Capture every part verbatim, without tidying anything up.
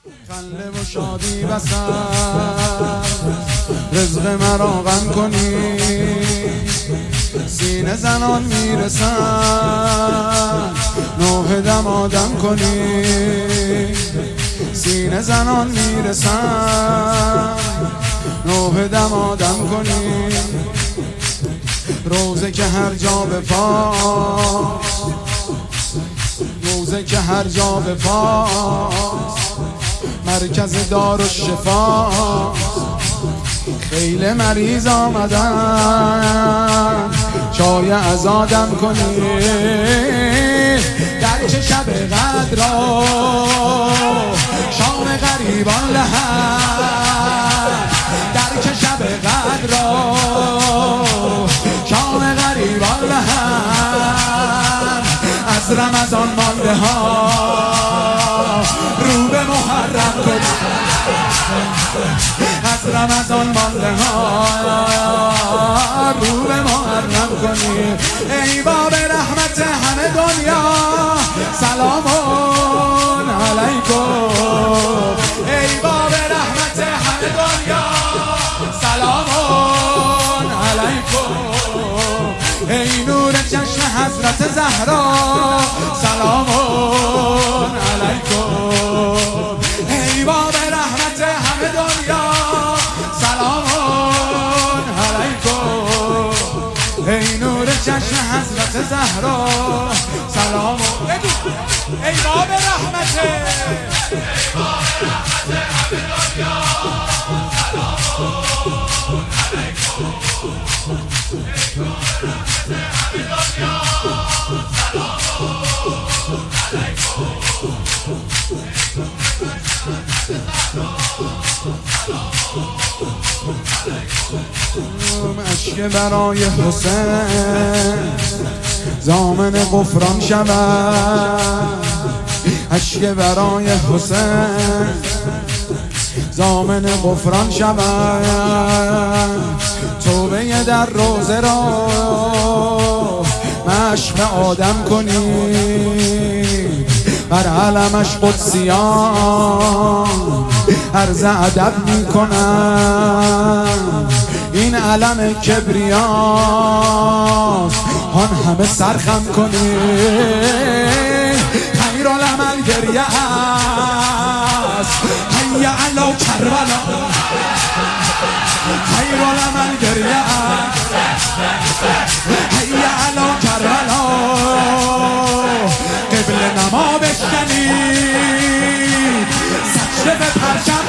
خنده و شادی بسر رزق مرا غم کنی، سینه زنان میرسن نوه دم آدم کنی، سینه زنان میرسن نوه دم آدم کنی. روزه که هر جا به پاس، روزه که هر جا به پاس، مرکز دار و شفا. خیلی مریض آمدن چای از آدم کنی، در چه شب قدر شام غریبان لحد، در چه شب قدر شام غریبان لحد. از رمضان مانده ها رو به محرم کنی، از رمضان مانده ها رو به محرم کنی. ای باب رحمت همه دنیا سلامون علیکم، ای باب رحمت همه دنیا سلامون علیکم. ای نور چشم حضرت زهرا سلامون علیکم، ای باب رحمت همه دنیا سلامون علیکم. ای نور چشم حضرت زهرا سلامون. بگو ای باب رحمت، ای باب رحمت همه دنیا سلامون علیکم، ای باب رحمت همه دنیا سلامون علیکم. اشک برای حسین ضامن غفران شود، اشک برای حسین ضامن غفران شود. توبه در روزه را مشق آدم کنی، بر علمش قدسیان عرض ادب میکنن. این علم کبریاست آن همه سرخم کنی. خیر العمل گریه است حی علی کربلا، خیر العمل گریه است حی علی کربلا. قبل نما بشکنید سجده به پرچم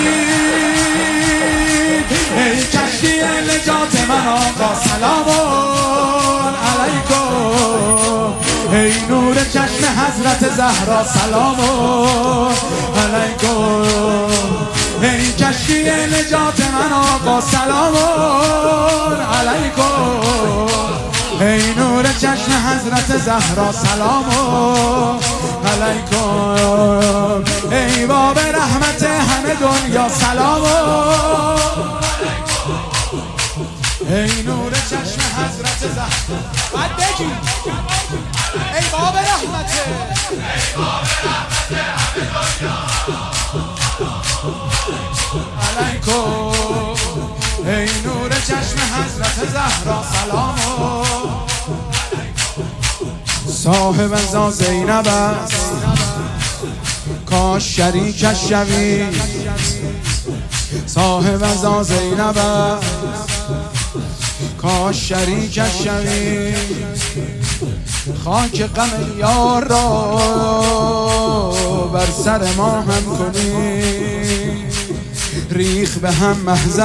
کنید. ای کشتی نجات من آقا سلامون علیکم، ای نور چشم حضرت زهرا سلامون علیکم. ای کشتی نجات من آقا سلامون علیکم، ای نور چشم حضرت زهرا سلامون علیکم. ای باب رحمت همه دنیا سلامون علیکم، ای نور چشم حضرت زهرا. بعد بگی ای باب رحمت، ای باب رحمت همه دنیا علیکم، ای نور چشم حضرت زهرا سلامون. صاحب ازا زینب است کاش شریکش شوی، صاحب ازا زینب است کاش شریکش شوی. خاک غم یار را بر سر ما هم کنی، ریخ به هم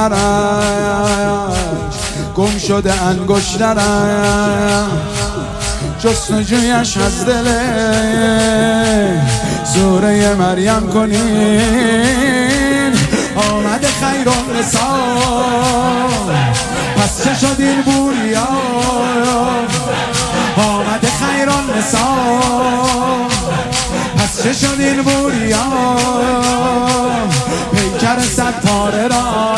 محضرش گم شده انگشترش. جستجویش از دل سوره مریم کنین. آمده خیر النساء پس چه شد این بوریا، آمده خیر النساء پس چه شد این بوریا. پیکر صد پاره را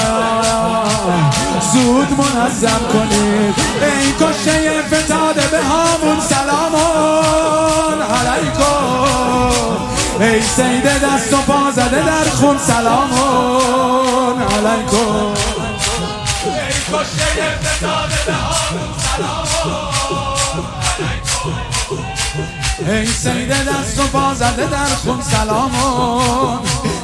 زود منظم کنید. ای کشته فتاده به هامون سلامون علیکم، ای سید دست و پا زده در خون سلامون علیکم ای کشته فتاده به آرون سلامون علیکم ای سید دست و پا زده در خون سلامون